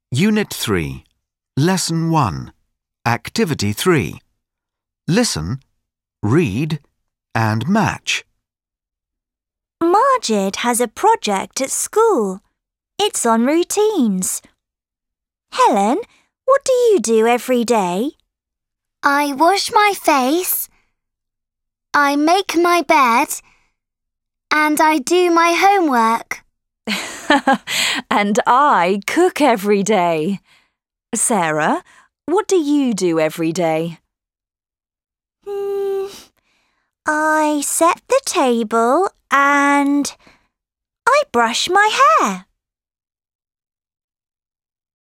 Unit 3, Lesson 1, Activity 3. Listen, read and match. Margid has a project at school. It's on routines. Helen, what do you do every day? I wash my face, I make my bed, and I do my homework. And I cook every day. Sarah, what do you do every day? I set the table and I brush my hair.